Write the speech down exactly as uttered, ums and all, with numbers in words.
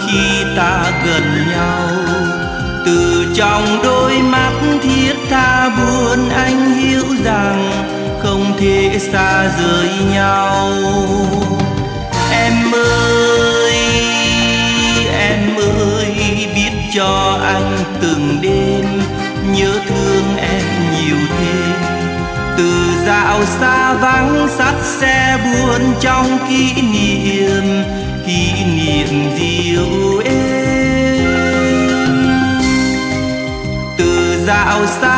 khi ta gần nhau. Từ trong đôi mắt thiết tha buồn anh hiểu rằng không thể xa rời nhau. Em ơi, em ơi, biết cho anh từng đêm nhớ thương em nhiều thêm. Từ dạo xa vắng sắt xe buồn trong kỷ niệm, kỷ niệm dịu êm. Từ dạo xa